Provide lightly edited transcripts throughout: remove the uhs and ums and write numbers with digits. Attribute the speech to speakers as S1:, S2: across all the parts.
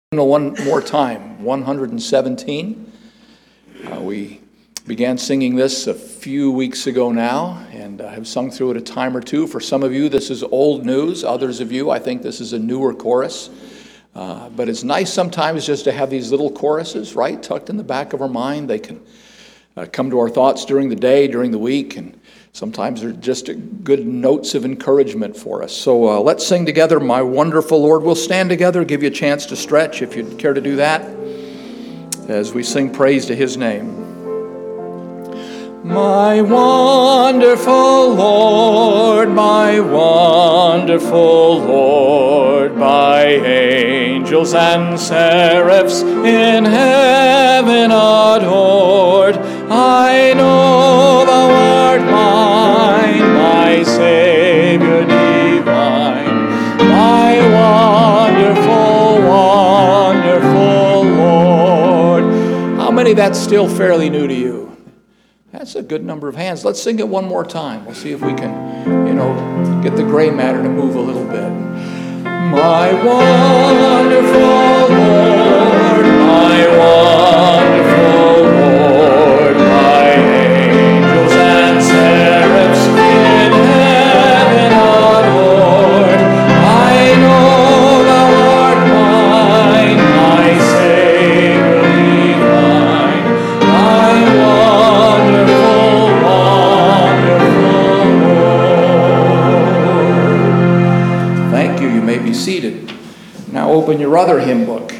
S1: One more time, 117. We began singing this a few weeks ago now, and I have sung through it a time or two. For some of you, this is old news. Others of you, I think this is a newer chorus. But it's nice sometimes just to have these little choruses, right, tucked in the back of our mind. They can come to our thoughts during the day, during the week, and sometimes they're just good notes of encouragement for us. So let's sing together, My Wonderful Lord. We'll stand together, give you a chance to stretch if you'd care to do that, as we sing praise to His name. My wonderful Lord, my wonderful Lord, by angels and seraphs in heaven adored, I know thou art mine, my Savior divine, my wonderful, wonderful Lord. How many that's still fairly new to you? That's a good number of hands. Let's sing it one more time. We'll see if we can, get the gray matter to move a little bit. My wonderful Lord, my wonderful Lord, my angels and seraphs in heaven adored, I know thou art mine, my Savior divine, my wonderful, wonderful Lord. Thank you. You may be seated. Now open your other hymn book.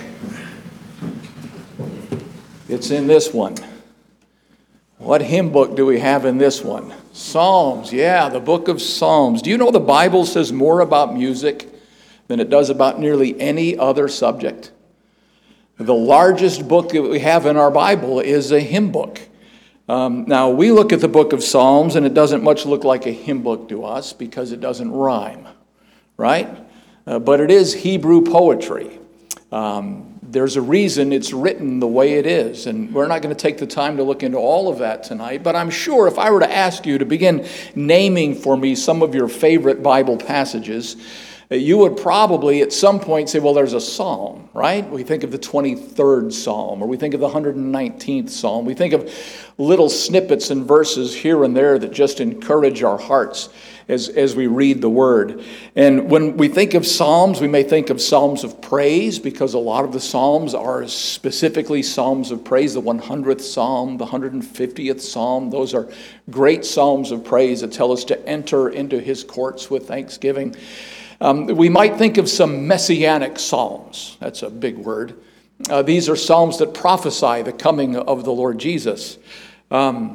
S1: It's in this one. What hymn book do we have in this one? Psalms. Yeah, the book of Psalms. Do you know the Bible says more about music than it does about nearly any other subject? The largest book that we have in our Bible is a hymn book. Now, we look at the book of Psalms, and it doesn't much look like a hymn book to us because it doesn't rhyme, right? But it is Hebrew poetry. There's a reason it's written the way it is, and we're not going to take the time to look into all of that tonight, but I'm sure if I were to ask you to begin naming for me some of your favorite Bible passages, you would probably at some point say, well, there's a psalm, right? We think of the 23rd Psalm, or we think of the 119th Psalm. We think of little snippets and verses here and there that just encourage our hearts as we read the Word. And when we think of Psalms, we may think of Psalms of praise, because a lot of the Psalms are specifically Psalms of praise. The 100th Psalm, the 150th Psalm, those are great Psalms of praise that tell us to enter into His courts with thanksgiving. We might think of some messianic psalms. That's a big word. These are psalms that prophesy the coming of the Lord Jesus. The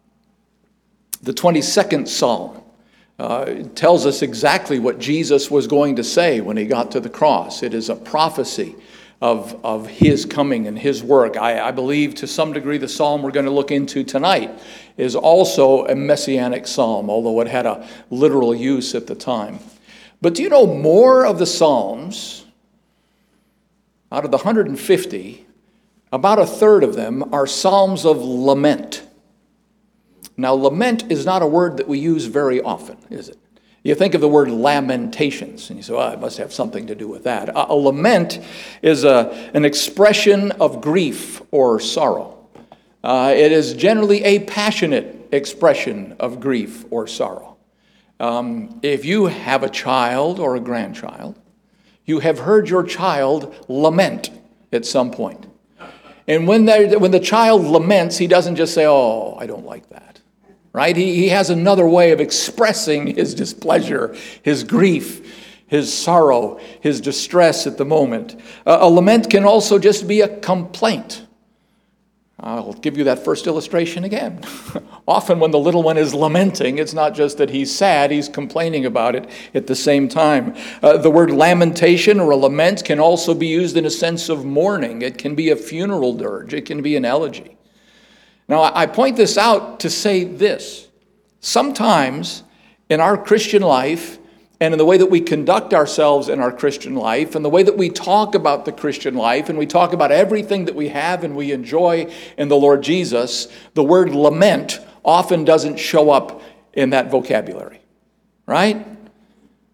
S1: 22nd Psalm tells us exactly what Jesus was going to say when He got to the cross. It is a prophecy of His coming and His work. I believe to some degree the psalm we're going to look into tonight is also a messianic psalm, although it had a literal use at the time. But do you know more of the Psalms, out of the 150, about a third of them are Psalms of lament. Now, lament is not a word that we use very often, is it? You think of the word lamentations, and you say, well, it must have something to do with that. A lament is an expression of grief or sorrow. It is generally a passionate expression of grief or sorrow. If you have a child or a grandchild, you have heard your child lament at some point. And when the child laments, he doesn't just say, oh, I don't like that. Right? He has another way of expressing his displeasure, his grief, his sorrow, his distress at the moment. A lament can also just be a complaint. I'll give you that first illustration again. Often when the little one is lamenting, it's not just that he's sad, he's complaining about it at the same time. The word lamentation or a lament can also be used in a sense of mourning. It can be a funeral dirge. It can be an elegy. Now, I point this out to say this. Sometimes in our Christian life, and in the way that we conduct ourselves in our Christian life, and the way that we talk about the Christian life, and we talk about everything that we have and we enjoy in the Lord Jesus, the word lament often doesn't show up in that vocabulary, right?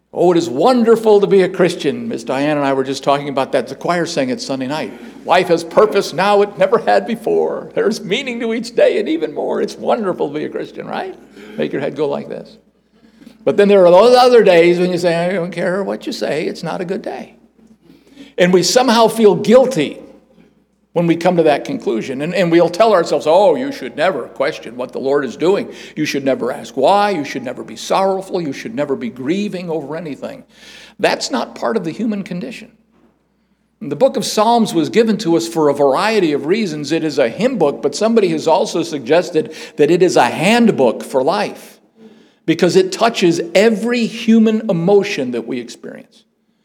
S1: Oh, it is wonderful to be a Christian. Miss Diane and I were just talking about that. The choir sang it Sunday night. Life has purpose now it never had before. There's meaning to each day and even more. It's wonderful to be a Christian, right? Make your head go like this. But then there are those other days when you say, I don't care what you say, it's not a good day. And we somehow feel guilty when we come to that conclusion. And we'll tell ourselves, oh, you should never question what the Lord is doing. You should never ask why. You should never be sorrowful. You should never be grieving over anything. That's not part of the human condition. The book of Psalms was given to us for a variety of reasons. It is a hymn book, but somebody has also suggested that it is a handbook for life because it touches every human emotion that we experience.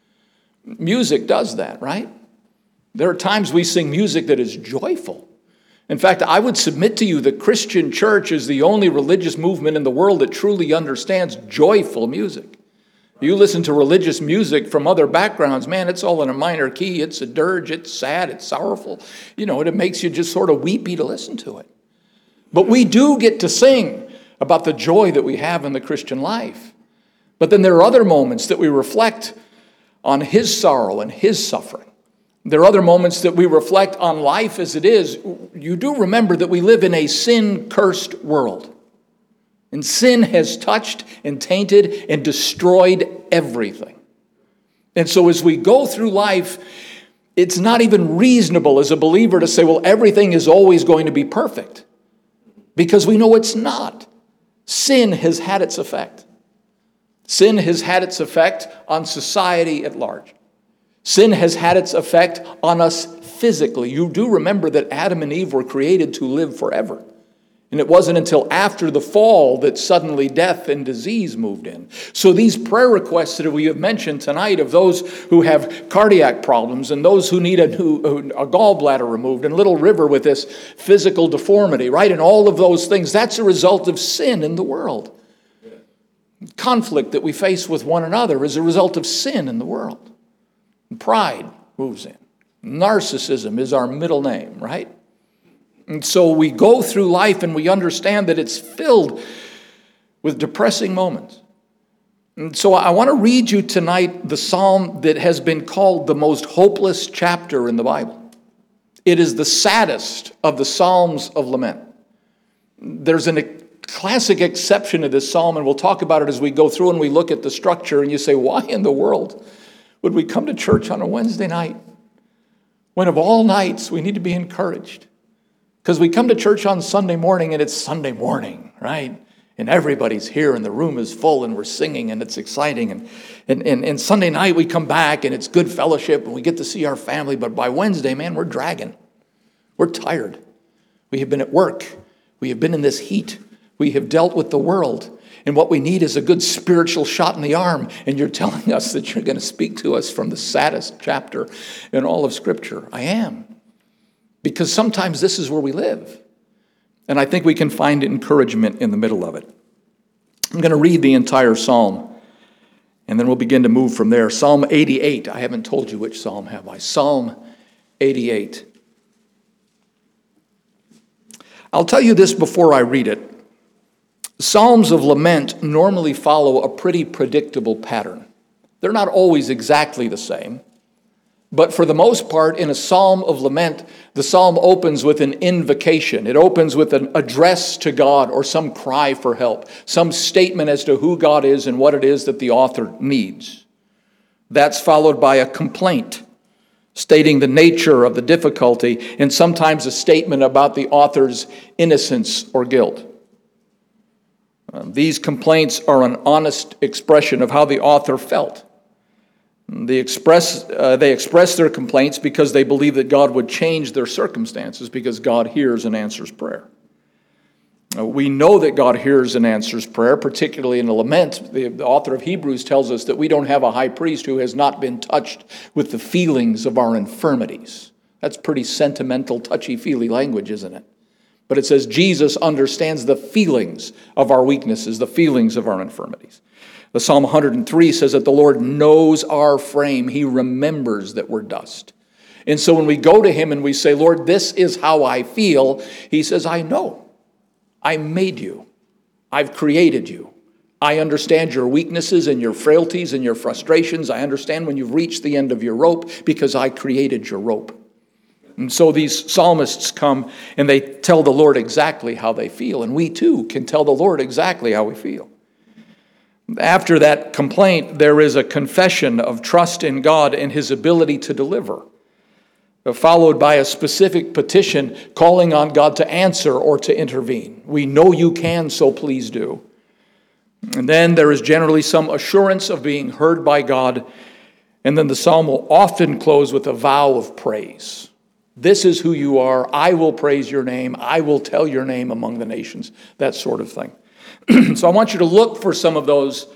S1: Music does that, right? There are times we sing music that is joyful. In fact, I would submit to you the Christian church is the only religious movement in the world that truly understands joyful music. You listen to religious music from other backgrounds, man, it's all in a minor key. It's a dirge, it's sad, it's sorrowful. And it makes you just sort of weepy to listen to it. But we do get to sing about the joy that we have in the Christian life. But then there are other moments that we reflect on his sorrow and his suffering. There are other moments that we reflect on life as it is. You do remember that we live in a sin-cursed world. And sin has touched and tainted and destroyed everything. And so as we go through life, it's not even reasonable as a believer to say, well, everything is always going to be perfect. Because we know it's not. Sin has had its effect. Sin has had its effect on society at large. Sin has had its effect on us physically. You do remember that Adam and Eve were created to live forever. And it wasn't until after the fall that suddenly death and disease moved in. So these prayer requests that we have mentioned tonight of those who have cardiac problems and those who need a gallbladder removed and Little River with this physical deformity, right? And all of those things, that's a result of sin in the world. Conflict that we face with one another is a result of sin in the world. Pride moves in. Narcissism is our middle name, right? And so we go through life and we understand that it's filled with depressing moments. And so I want to read you tonight the psalm that has been called the most hopeless chapter in the Bible. It is the saddest of the Psalms of Lament. There's a classic exception to this psalm, and we'll talk about it as we go through and we look at the structure, and you say, why in the world would we come to church on a Wednesday night when of all nights we need to be encouraged? Because we come to church on Sunday morning and it's Sunday morning, right? And everybody's here and the room is full and we're singing and it's exciting. And Sunday night we come back and it's good fellowship and we get to see our family. But by Wednesday, man, we're dragging. We're tired. We have been at work. We have been in this heat. We have dealt with the world. And what we need is a good spiritual shot in the arm. And you're telling us that you're going to speak to us from the saddest chapter in all of Scripture. I am. Because sometimes this is where we live. And I think we can find encouragement in the middle of it. I'm going to read the entire psalm. And then we'll begin to move from there. Psalm 88. I haven't told you which psalm have I. Psalm 88. I'll tell you this before I read it. Psalms of lament normally follow a pretty predictable pattern. They're not always exactly the same, but for the most part, in a psalm of lament, the psalm opens with an invocation. It opens with an address to God or some cry for help, some statement as to who God is and what it is that the author needs. That's followed by a complaint, stating the nature of the difficulty, and sometimes a statement about the author's innocence or guilt. These complaints are an honest expression of how the author felt. They express their complaints because they believe that God would change their circumstances because God hears and answers prayer. We know that God hears and answers prayer, particularly in a lament. The author of Hebrews tells us that we don't have a high priest who has not been touched with the feelings of our infirmities. That's pretty sentimental, touchy-feely language, isn't it? But it says Jesus understands the feelings of our weaknesses, the feelings of our infirmities. The Psalm 103 says that the Lord knows our frame. He remembers that we're dust. And so when we go to him and we say, Lord, this is how I feel, he says, I know. I made you. I've created you. I understand your weaknesses and your frailties and your frustrations. I understand when you've reached the end of your rope because I created your rope. And so these psalmists come and they tell the Lord exactly how they feel. And we too can tell the Lord exactly how we feel. After that complaint, there is a confession of trust in God and his ability to deliver, followed by a specific petition calling on God to answer or to intervene. We know you can, so please do. And then there is generally some assurance of being heard by God. And then the psalm will often close with a vow of praise. This is who you are. I will praise your name. I will tell your name among the nations. That sort of thing. So I want you to look for some of those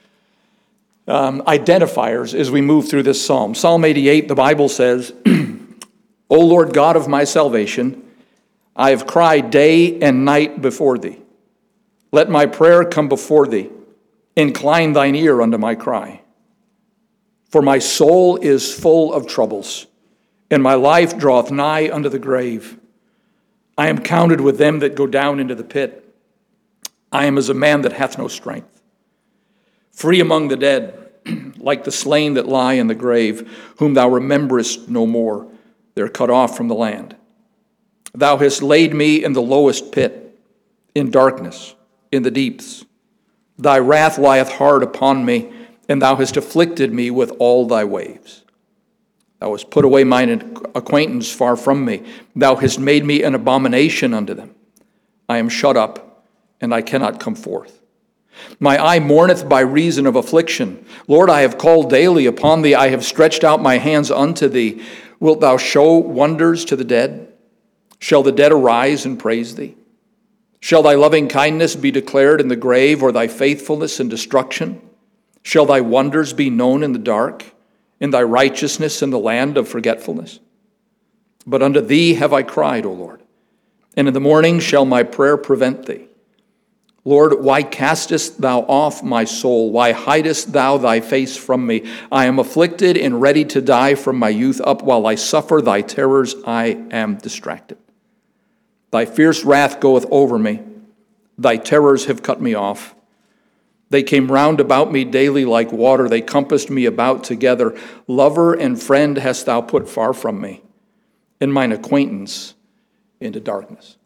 S1: identifiers as we move through this psalm. Psalm 88, the Bible says, O Lord God of my salvation, I have cried day and night before thee. Let my prayer come before thee. Incline thine ear unto my cry. For my soul is full of troubles, and my life draweth nigh unto the grave. I am counted with them that go down into the pit. I am as a man that hath no strength. Free among the dead, like the slain that lie in the grave, whom thou rememberest no more. They're cut off from the land. Thou hast laid me in the lowest pit, in darkness, in the deeps. Thy wrath lieth hard upon me, and thou hast afflicted me with all thy waves. Thou hast put away mine acquaintance far from me. Thou hast made me an abomination unto them. I am shut up, and I cannot come forth. My eye mourneth by reason of affliction. Lord, I have called daily upon thee. I have stretched out my hands unto thee. Wilt thou show wonders to the dead? Shall the dead arise and praise thee? Shall thy loving kindness be declared in the grave, or thy faithfulness in destruction? Shall thy wonders be known in the dark, and thy righteousness in the land of forgetfulness? But unto thee have I cried, O Lord, and in the morning shall my prayer prevent thee. Lord, why castest thou off my soul? Why hidest thou thy face from me? I am afflicted and ready to die from my youth up. While I suffer thy terrors, I am distracted. Thy fierce wrath goeth over me. Thy terrors have cut me off. They came round about me daily like water. They compassed me about together. Lover and friend hast thou put far from me, and mine acquaintance into darkness.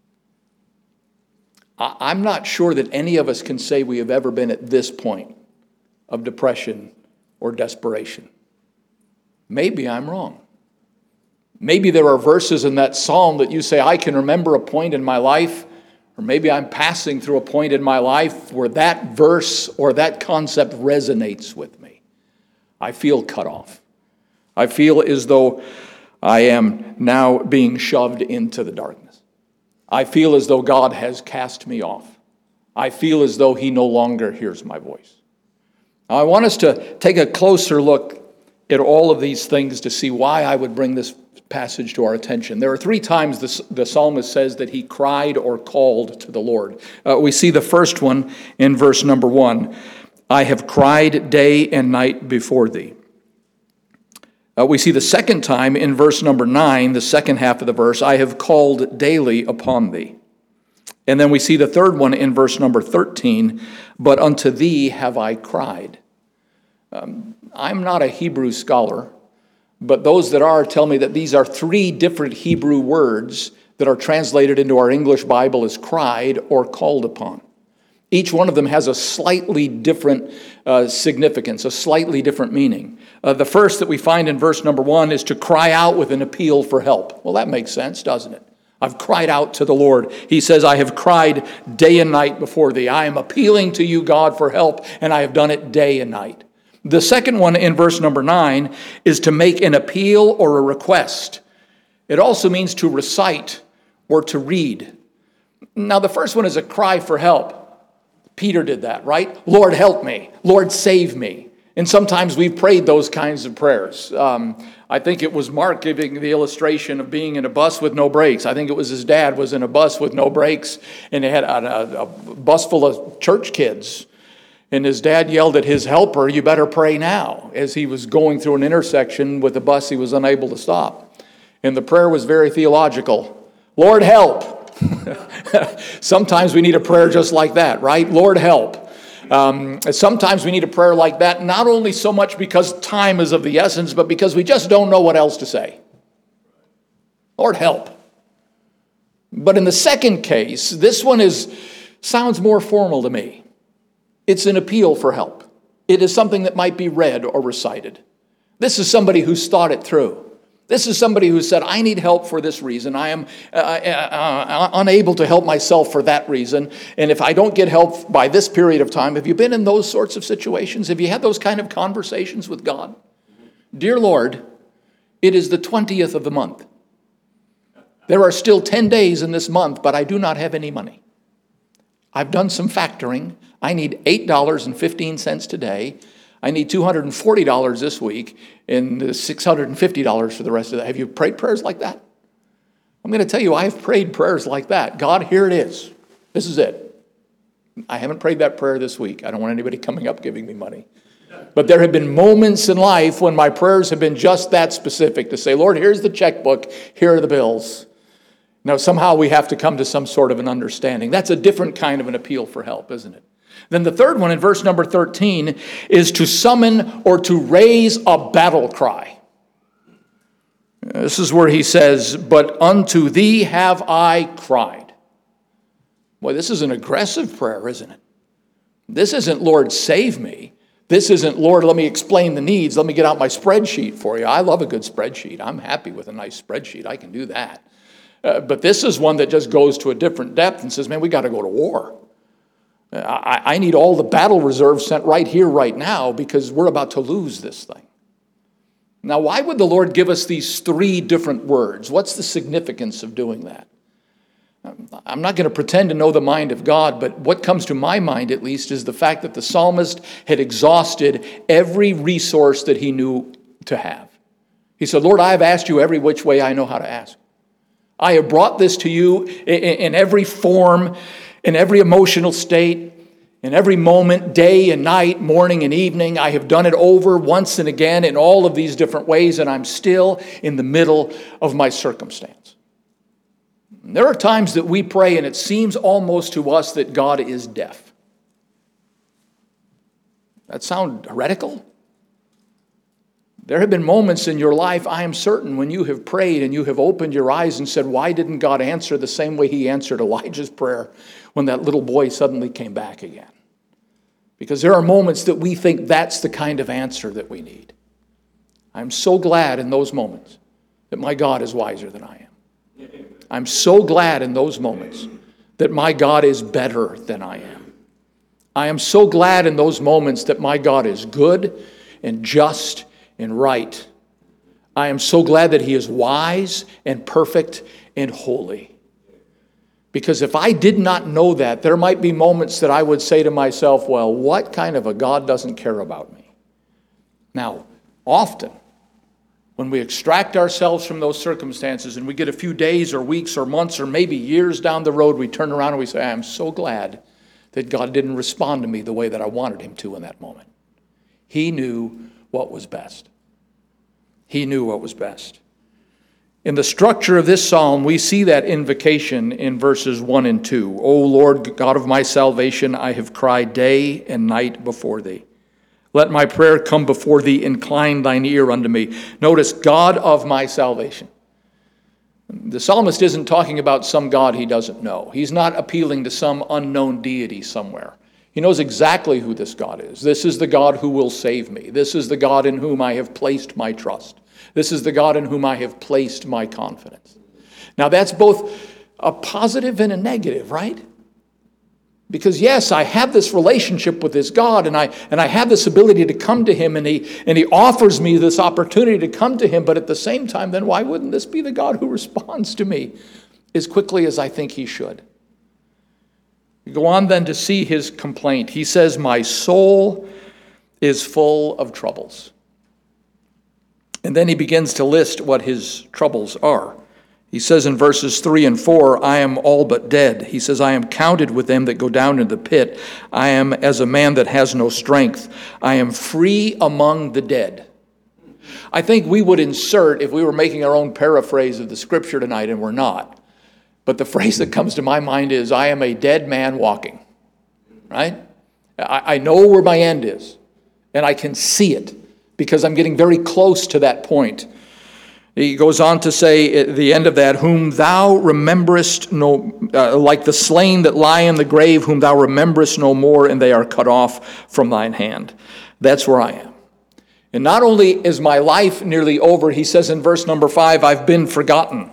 S1: I'm not sure that any of us can say we have ever been at this point of depression or desperation. Maybe I'm wrong. Maybe there are verses in that psalm that you say, I can remember a point in my life, or maybe I'm passing through a point in my life where that verse or that concept resonates with me. I feel cut off. I feel as though I am now being shoved into the darkness. I feel as though God has cast me off. I feel as though he no longer hears my voice. Now, I want us to take a closer look at all of these things to see why I would bring this passage to our attention. There are 3 times the psalmist says that he cried or called to the Lord. We see the first one in verse number 1. I have cried day and night before thee. We see the second time in verse number 9, the second half of the verse, I have called daily upon thee. And then we see the third one in verse number 13, but unto thee have I cried. I'm not a Hebrew scholar, but those that are tell me that these are 3 different Hebrew words that are translated into our English Bible as cried or called upon. Each one of them has a slightly different significance, a slightly different meaning. The first that we find in verse number 1 is to cry out with an appeal for help. Well, that makes sense, doesn't it? I've cried out to the Lord. He says, I have cried day and night before thee. I am appealing to you, God, for help, and I have done it day and night. The second one in verse number 9 is to make an appeal or a request. It also means to recite or to read. Now, the first one is a cry for help. Peter did that, right? Lord, help me. Lord, save me. And sometimes we've prayed those kinds of prayers. I think it was Mark giving the illustration of being in a bus with no brakes. I think it was his dad was in a bus with no brakes, and they had a bus full of church kids. And his dad yelled at his helper, you better pray now, as he was going through an intersection with a bus he was unable to stop. And the prayer was very theological. Lord, help. Sometimes we need a prayer just like that, right? Lord, help. Sometimes we need a prayer like that, not only so much because time is of the essence, but because we just don't know what else to say. Lord, help. But in the second case, this one sounds more formal to me. It's an appeal for help. It is something that might be read or recited. This is somebody who's thought it through. This is somebody who said, I need help for this reason. I am unable to help myself for that reason. And if I don't get help by this period of time, have you been in those sorts of situations? Have you had those kind of conversations with God? Dear Lord, it is the 20th of the month. There are still 10 days in this month, but I do not have any money. I've done some factoring. I need $8.15 today. I need $240 this week and $650 for the rest of that. Have you prayed prayers like that? I'm going to tell you, I've prayed prayers like that. God, here it is. This is it. I haven't prayed that prayer this week. I don't want anybody coming up giving me money. But there have been moments in life when my prayers have been just that specific, to say, Lord, here's the checkbook, here are the bills. Now, somehow we have to come to some sort of an understanding. That's a different kind of an appeal for help, isn't it? Then the third one in verse number 13 is to summon or to raise a battle cry. This is where he says, but unto thee have I cried. Boy, this is an aggressive prayer, isn't it? This isn't, Lord, save me. This isn't, Lord, let me explain the needs. Let me get out my spreadsheet for you. I love a good spreadsheet. I'm happy with a nice spreadsheet. I can do that. But this is one that just goes to a different depth and says, man, we got to go to war. I need all the battle reserves sent right here, right now, because we're about to lose this thing. Now, why would the Lord give us these three different words? What's the significance of doing that? I'm not going to pretend to know the mind of God, but what comes to my mind, at least, is the fact that the psalmist had exhausted every resource that he knew to have. He said, Lord, I have asked you every which way I know how to ask. I have brought this to you in every form, in every emotional state, in every moment, day and night, morning and evening. I have done it over once and again in all of these different ways, and I'm still in the middle of my circumstance. And there are times that we pray, and it seems almost to us that God is deaf. That sound heretical? There have been moments in your life, I am certain, when you have prayed and you have opened your eyes and said, why didn't God answer the same way he answered Elijah's prayer when that little boy suddenly came back again? Because there are moments that we think that's the kind of answer that we need. I'm so glad in those moments that my God is wiser than I am. I'm so glad in those moments that my God is better than I am. I am so glad in those moments that my God is good and just and right. I am so glad that he is wise and perfect and holy. Because if I did not know that, there might be moments that I would say to myself, well, what kind of a God doesn't care about me? Now, often, when we extract ourselves from those circumstances and we get a few days or weeks or months or maybe years down the road, we turn around and we say, I am so glad that God didn't respond to me the way that I wanted him to in that moment. He knew what was best. He knew what was best. In the structure of this psalm, we see that invocation in verses 1 and 2. O Lord, God of my salvation, I have cried day and night before thee. Let my prayer come before thee, incline thine ear unto me. Notice, God of my salvation. The psalmist isn't talking about some God he doesn't know. He's not appealing to some unknown deity somewhere. He knows exactly who this God is. This is the God who will save me. This is the God in whom I have placed my trust. This is the God in whom I have placed my confidence. Now that's both a positive and a negative, right? Because yes, I have this relationship with this God, and I have this ability to come to him, and he offers me this opportunity to come to him, but at the same time, then why wouldn't this be the God who responds to me as quickly as I think he should? We go on then to see his complaint. He says, my soul is full of troubles. And then he begins to list what his troubles are. He says in verses 3 and 4, I am all but dead. He says, I am counted with them that go down into the pit. I am as a man that has no strength. I am free among the dead. I think we would insert, if we were making our own paraphrase of the scripture tonight, and we're not, but the phrase that comes to my mind is, I am a dead man walking, right? I know where my end is, and I can see it because I'm getting very close to that point. He goes on to say at the end of that, whom thou rememberest like the slain that lie in the grave, whom thou rememberest no more, and they are cut off from thine hand. That's where I am. And not only is my life nearly over, he says in verse number 5, I've been forgotten.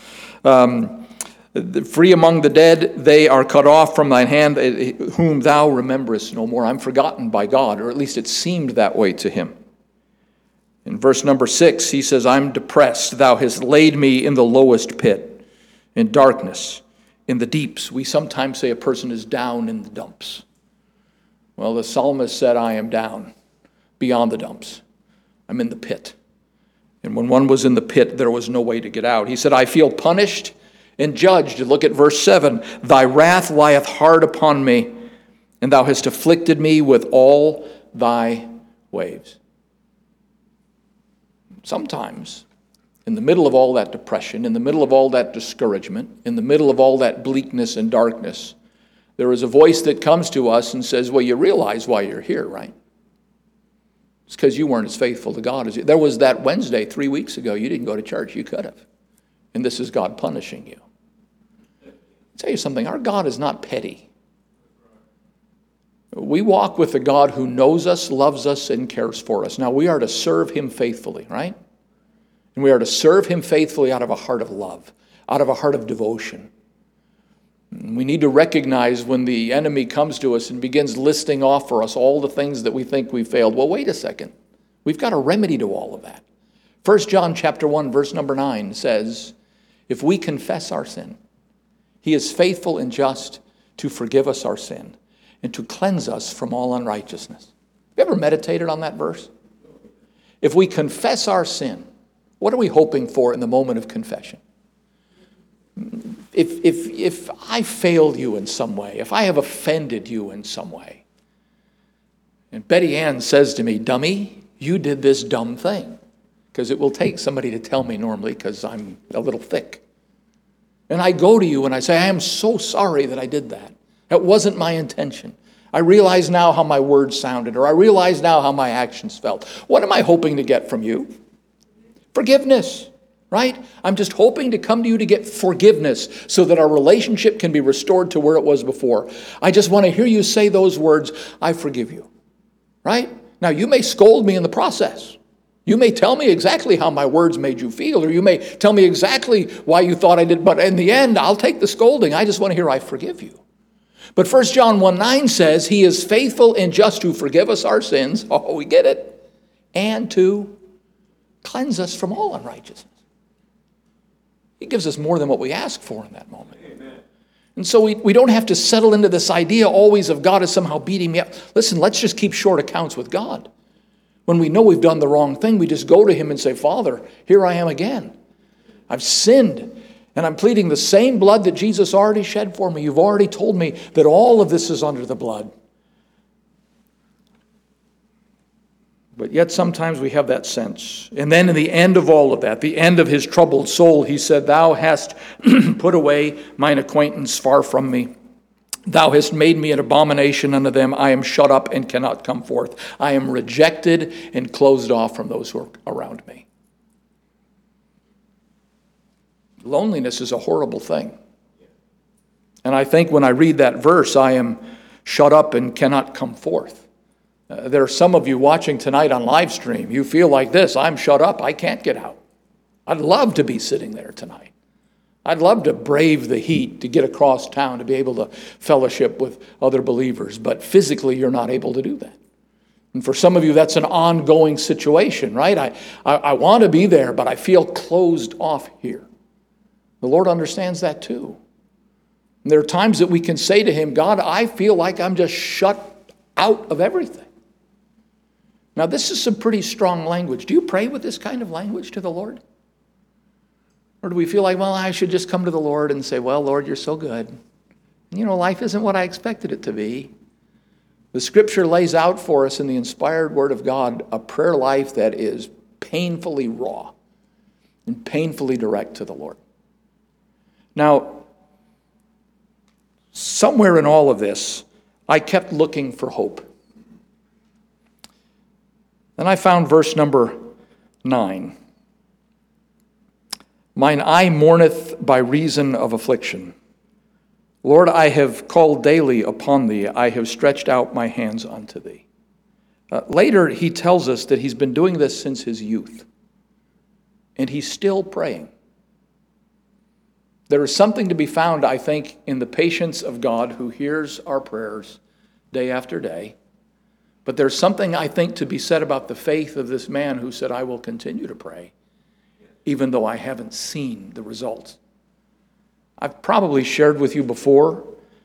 S1: Free among the dead, they are cut off from thine hand, whom thou rememberest no more. I'm forgotten by God, or at least it seemed that way to him. In verse number 6, he says, I'm depressed. Thou hast laid me in the lowest pit, in darkness, in the deeps. We sometimes say a person is down in the dumps. Well, the psalmist said, I am down beyond the dumps. I'm in the pit. And when one was in the pit, there was no way to get out. He said, I feel punished and judged. Look at verse 7. Thy wrath lieth hard upon me, and thou hast afflicted me with all thy waves. Sometimes, in the middle of all that depression, in the middle of all that discouragement, in the middle of all that bleakness and darkness, there is a voice that comes to us and says, well, you realize why you're here, right? It's because you weren't as faithful to God as you. There was that Wednesday 3 weeks ago, you didn't go to church, you could have. And this is God punishing you. I'll tell you something, our God is not petty. We walk with a God who knows us, loves us, and cares for us. Now, we are to serve him faithfully, right? And we are to serve him faithfully out of a heart of love, out of a heart of devotion. And we need to recognize when the enemy comes to us and begins listing off for us all the things that we think we failed. Well, wait a second. We've got a remedy to all of that. 1 John chapter 1, verse number 9 says, if we confess our sin, he is faithful and just to forgive us our sin and to cleanse us from all unrighteousness. Have you ever meditated on that verse? If we confess our sin, what are we hoping for in the moment of confession? If I failed you in some way, if I have offended you in some way, and Betty Ann says to me, dummy, you did this dumb thing, because it will take somebody to tell me normally because I'm a little thick. And I go to you and I say, I am so sorry that I did that. That wasn't my intention. I realize now how my words sounded, or I realize now how my actions felt. What am I hoping to get from you? Forgiveness, right? I'm just hoping to come to you to get forgiveness so that our relationship can be restored to where it was before. I just want to hear you say those words, I forgive you, right? Now, you may scold me in the process. You may tell me exactly how my words made you feel, or you may tell me exactly why you thought I did, but in the end, I'll take the scolding. I just want to hear I forgive you. But 1 John 1:9 says, he is faithful and just to forgive us our sins, oh, we get it, and to cleanse us from all unrighteousness. He gives us more than what we ask for in that moment. Amen. And so we don't have to settle into this idea always of God is somehow beating me up. Listen, let's just keep short accounts with God. When we know we've done the wrong thing, we just go to him and say, Father, here I am again. I've sinned, and I'm pleading the same blood that Jesus already shed for me. You've already told me that all of this is under the blood. But yet sometimes we have that sense. And then in the end of all of that, the end of his troubled soul, he said, Thou hast put away mine acquaintance far from me. Thou hast made me an abomination unto them. I am shut up and cannot come forth. I am rejected and closed off from those who are around me. Loneliness is a horrible thing. And I think when I read that verse, I am shut up and cannot come forth. There are some of you watching tonight on live stream. You feel like this, I'm shut up, I can't get out. I'd love to be sitting there tonight. I'd love to brave the heat, to get across town, to be able to fellowship with other believers. But physically, you're not able to do that. And for some of you, that's an ongoing situation, right? I want to be there, but I feel closed off here. The Lord understands that too. And there are times that we can say to him, God, I feel like I'm just shut out of everything. Now, this is some pretty strong language. Do you pray with this kind of language to the Lord? Or do we feel like, well, I should just come to the Lord and say, well, Lord, you're so good. You know, life isn't what I expected it to be. The Scripture lays out for us in the inspired Word of God a prayer life that is painfully raw and painfully direct to the Lord. Now, somewhere in all of this, I kept looking for hope. Then I found verse number 9. Mine eye mourneth by reason of affliction. Lord, I have called daily upon thee. I have stretched out my hands unto thee. Later, he tells us that he's been doing this since his youth. And he's still praying. There is something to be found, I think, in the patience of God who hears our prayers day after day. But there's something, I think, to be said about the faith of this man who said, I will continue to pray, even though I haven't seen the results. I've probably shared with you before,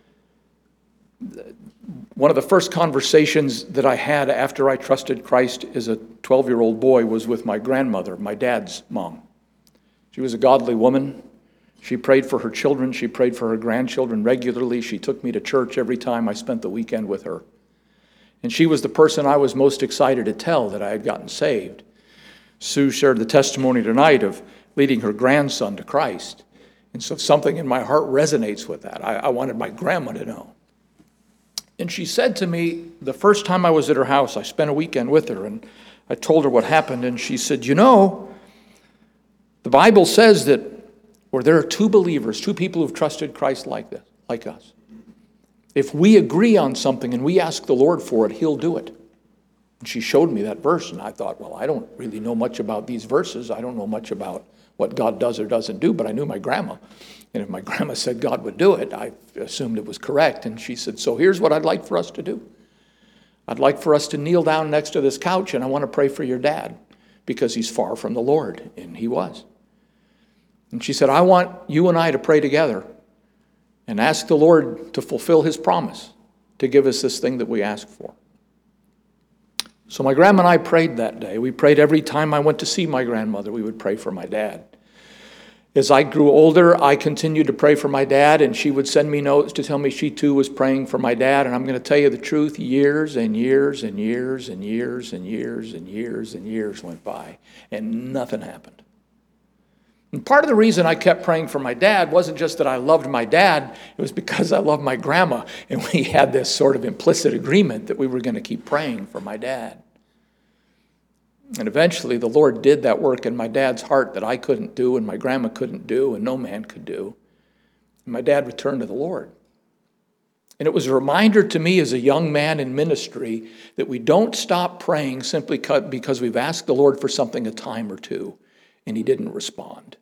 S1: one of the first conversations that I had after I trusted Christ as a 12-year-old boy was with my grandmother, my dad's mom. She was a godly woman. She prayed for her children. She prayed for her grandchildren regularly. She took me to church every time I spent the weekend with her. And she was the person I was most excited to tell that I had gotten saved. Sue shared the testimony tonight of leading her grandson to Christ. And so something in my heart resonates with that. I wanted my grandma to know. And she said to me, the first time I was at her house, I spent a weekend with her, and I told her what happened, and she said, you know, the Bible says that where there are two believers, two people who've trusted Christ like us, if we agree on something and we ask the Lord for it, he'll do it. And she showed me that verse, and I thought, well, I don't really know much about these verses. I don't know much about what God does or doesn't do, but I knew my grandma. And if my grandma said God would do it, I assumed it was correct. And she said, so here's what I'd like for us to do. I'd like for us to kneel down next to this couch, and I want to pray for your dad because he's far from the Lord, and he was. And she said, I want you and I to pray together and ask the Lord to fulfill his promise to give us this thing that we ask for. So my grandma and I prayed that day. We prayed every time I went to see my grandmother, we would pray for my dad. As I grew older, I continued to pray for my dad, and she would send me notes to tell me she too was praying for my dad. And I'm going to tell you the truth, years and years and years and years and years and years and years went by, and nothing happened. And part of the reason I kept praying for my dad wasn't just that I loved my dad, it was because I loved my grandma, and we had this sort of implicit agreement that we were going to keep praying for my dad. And eventually the Lord did that work in my dad's heart that I couldn't do and my grandma couldn't do and no man could do. And my dad returned to the Lord. And it was a reminder to me as a young man in ministry that we don't stop praying simply because we've asked the Lord for something a time or two and he didn't respond.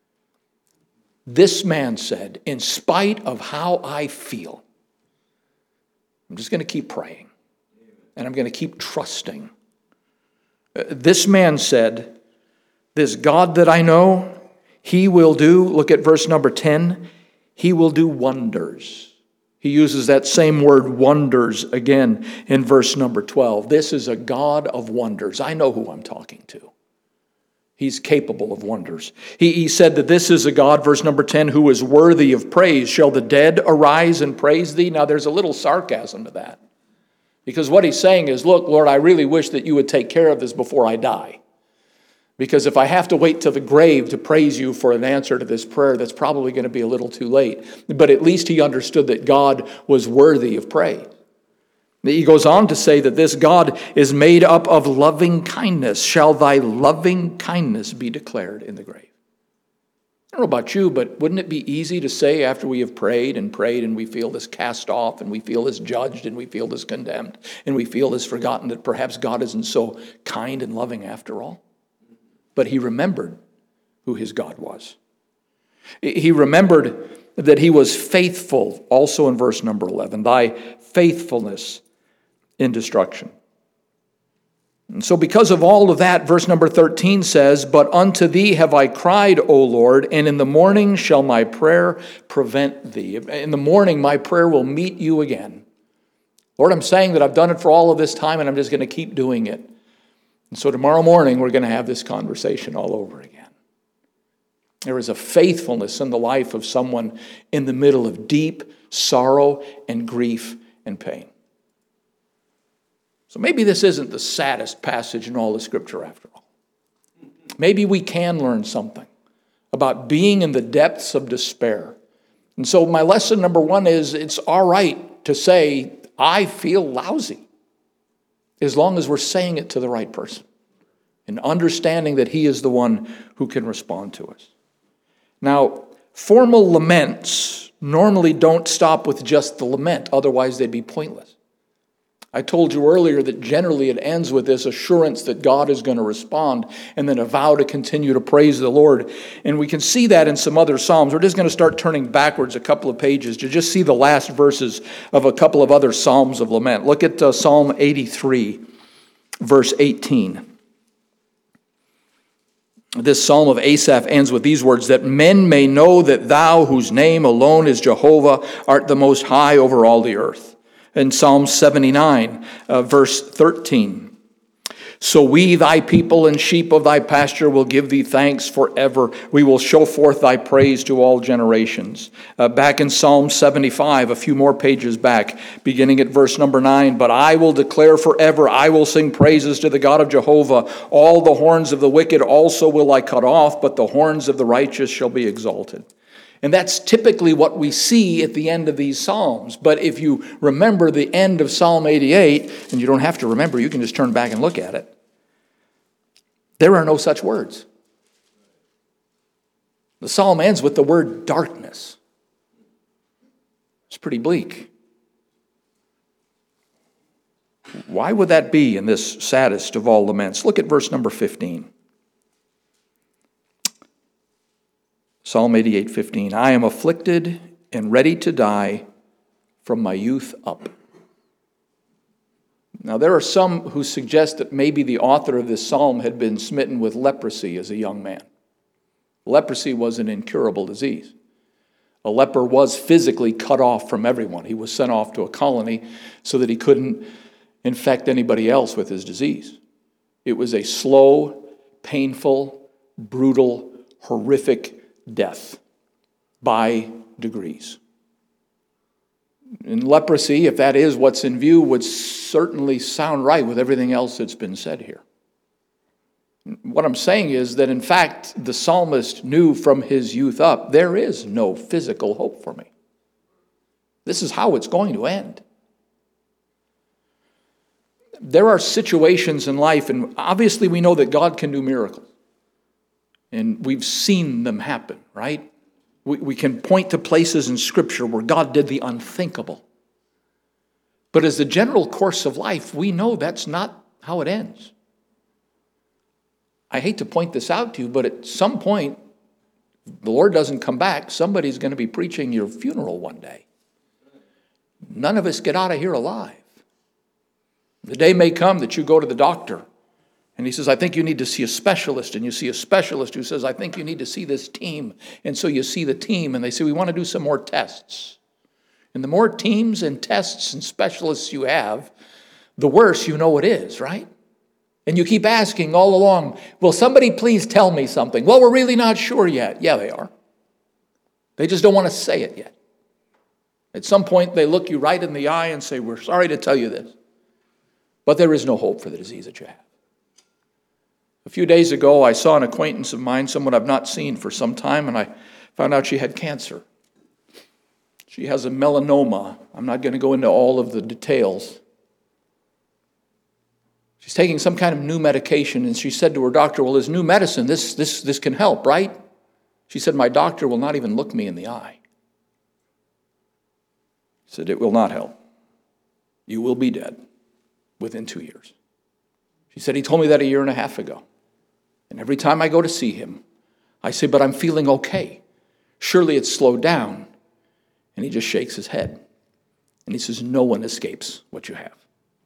S1: This man said, in spite of how I feel, I'm just going to keep praying and I'm going to keep trusting. This man said, this God that I know, he will do, look at verse number 10, he will do wonders. He uses that same word, wonders, again in verse number 12. This is a God of wonders. I know who I'm talking to. He's capable of wonders. He said that this is a God, verse number 10, who is worthy of praise. Shall the dead arise and praise thee? Now there's a little sarcasm to that. Because what he's saying is, look, Lord, I really wish that you would take care of this before I die. Because if I have to wait till the grave to praise you for an answer to this prayer, that's probably going to be a little too late. But at least he understood that God was worthy of praise. He goes on to say that this God is made up of loving kindness. Shall thy loving kindness be declared in the grave? I don't know about you, but wouldn't it be easy to say after we have prayed and we feel this cast off and we feel this judged and we feel this condemned and we feel this forgotten that perhaps God isn't so kind and loving after all? But he remembered who his God was. He remembered that he was faithful, also in verse number 11, thy faithfulness in destruction. And so because of all of that, verse number 13 says, but unto thee have I cried, O Lord, and in the morning shall my prayer prevent thee. In the morning my prayer will meet you again. Lord, I'm saying that I've done it for all of this time and I'm just going to keep doing it. And so tomorrow morning we're going to have this conversation all over again. There is a faithfulness in the life of someone in the middle of deep sorrow and grief and pain. So maybe this isn't the saddest passage in all of Scripture after all. Maybe we can learn something about being in the depths of despair. And so my lesson number one is it's all right to say, I feel lousy, as long as we're saying it to the right person and understanding that he is the one who can respond to us. Now, formal laments normally don't stop with just the lament, otherwise they'd be pointless. I told you earlier that generally it ends with this assurance that God is going to respond and then a vow to continue to praise the Lord. And we can see that in some other Psalms. We're just going to start turning backwards a couple of pages to just see the last verses of a couple of other Psalms of lament. Look at Psalm 83, verse 18. This Psalm of Asaph ends with these words, that men may know that thou, whose name alone is Jehovah, art the most high over all the earth. In Psalm 79, verse 13. So we, thy people and sheep of thy pasture, will give thee thanks forever. We will show forth thy praise to all generations. Back in Psalm 75, a few more pages back, beginning at verse number 9. But I will declare forever, I will sing praises to the God of Jehovah. All the horns of the wicked also will I cut off, but the horns of the righteous shall be exalted. And that's typically what we see at the end of these Psalms. But if you remember the end of Psalm 88, and you don't have to remember, you can just turn back and look at it, there are no such words. The Psalm ends with the word darkness. It's pretty bleak. Why would that be in this saddest of all laments? Look at verse number 15. Psalm 88:15. I am afflicted and ready to die from my youth up. Now, there are some who suggest that maybe the author of this psalm had been smitten with leprosy as a young man. Leprosy was an incurable disease. A leper was physically cut off from everyone. He was sent off to a colony so that he couldn't infect anybody else with his disease. It was a slow, painful, brutal, horrific death by degrees. And leprosy, if that is what's in view, would certainly sound right with everything else that's been said here. What I'm saying is that, in fact, the psalmist knew from his youth up, there is no physical hope for me. This is how it's going to end. There are situations in life, and obviously we know that God can do miracles. And we've seen them happen, right? We can point to places in Scripture where God did the unthinkable. But as the general course of life, we know that's not how it ends. I hate to point this out to you, but at some point, if the Lord doesn't come back, somebody's going to be preaching your funeral one day. None of us get out of here alive. The day may come that you go to the doctor, and he says, I think you need to see a specialist. And you see a specialist who says, I think you need to see this team. And so you see the team, and they say, we want to do some more tests. And the more teams and tests and specialists you have, the worse you know it is, right? And you keep asking all along, will somebody please tell me something? Well, we're really not sure yet. Yeah, they are. They just don't want to say it yet. At some point, they look you right in the eye and say, we're sorry to tell you this, but there is no hope for the disease that you have. A few days ago, I saw an acquaintance of mine, someone I've not seen for some time, and I found out she had cancer. She has a melanoma. I'm not going to go into all of the details. She's taking some kind of new medication, and she said to her doctor, well, this new medicine, this can help, right? She said, my doctor will not even look me in the eye. He said, it will not help. You will be dead within 2 years. She said, he told me that 1.5 years ago. And every time I go to see him, I say, but I'm feeling okay. Surely it's slowed down. And he just shakes his head. And he says, no one escapes what you have.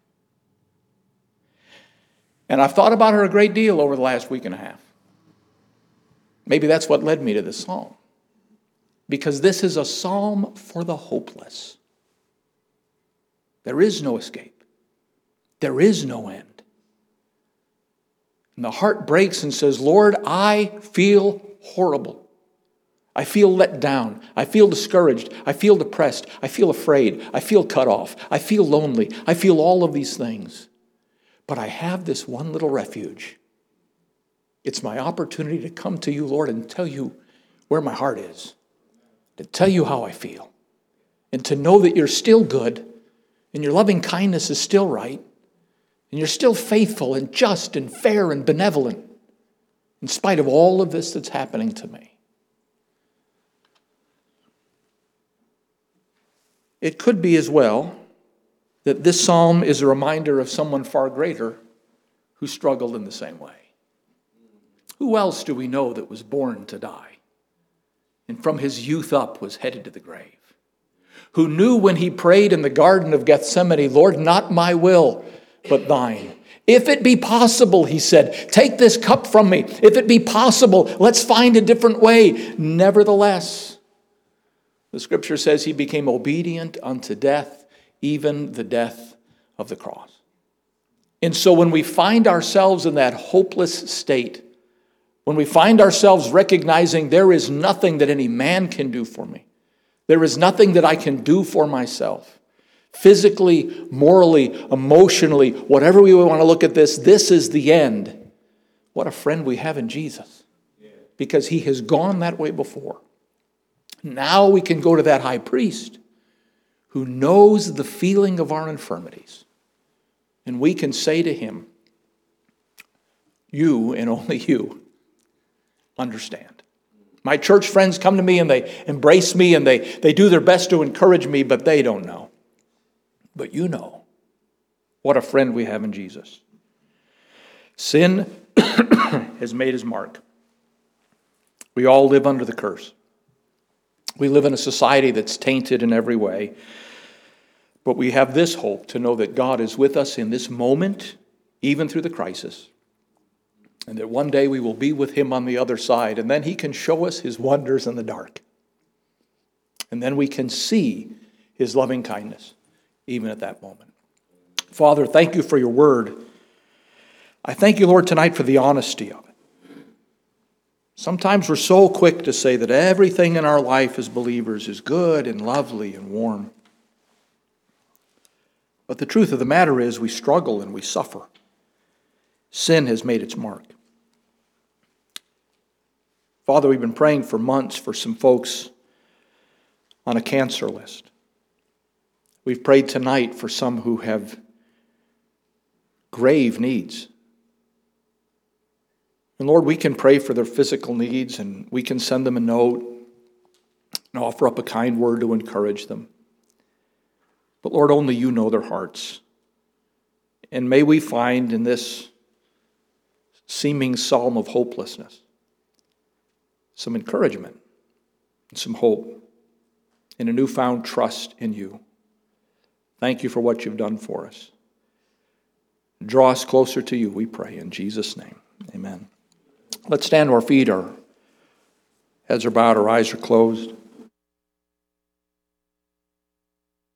S1: And I've thought about her a great deal over the last 1.5 weeks. Maybe that's what led me to this psalm. Because this is a psalm for the hopeless. There is no escape. There is no end. And the heart breaks and says, Lord, I feel horrible. I feel let down. I feel discouraged. I feel depressed. I feel afraid. I feel cut off. I feel lonely. I feel all of these things. But I have this one little refuge. It's my opportunity to come to you, Lord, and tell you where my heart is. To tell you how I feel. And to know that you're still good. and your loving kindness is still right, and you're still faithful and just and fair and benevolent in spite of all of this that's happening to me. It could be as well that this psalm is a reminder of someone far greater who struggled in the same way. Who else do we know that was born to die, and from his youth up was headed to the grave? Who knew when he prayed in the Garden of Gethsemane, Lord, not my will, but thine. If it be possible, he said, take this cup from me. If it be possible, let's find a different way. Nevertheless, the scripture says he became obedient unto death, even the death of the cross. And so when we find ourselves in that hopeless state, when we find ourselves recognizing there is nothing that any man can do for me, there is nothing that I can do for myself, physically, morally, emotionally, whatever we want to look at this is the end. What a friend we have in Jesus, because he has gone that way before. Now we can go to that high priest who knows the feeling of our infirmities, and we can say to him, you and only you understand. My church friends come to me and they embrace me and they do their best to encourage me, but they don't know. But you know. What a friend we have in Jesus. Sin has made his mark. We all live under the curse. We live in a society that's tainted in every way. But we have this hope to know that God is with us in this moment, even through the crisis. And that one day we will be with him on the other side. And then he can show us his wonders in the dark. And then we can see his loving kindness, even at that moment. Father, thank you for your word. I thank you, Lord, tonight for the honesty of it. Sometimes we're so quick to say that everything in our life as believers is good and lovely and warm. But the truth of the matter is we struggle and we suffer. Sin has made its mark. Father, we've been praying for months for some folks on a cancer list. We've prayed tonight for some who have grave needs. And Lord, we can pray for their physical needs, and we can send them a note and offer up a kind word to encourage them. But Lord, only you know their hearts. And may we find in this seeming psalm of hopelessness some encouragement and some hope and a newfound trust in you. Thank you for what you've done for us. Draw us closer to you, we pray, in Jesus' name. Amen. Let's stand to our feet. Our heads are bowed, our eyes are closed.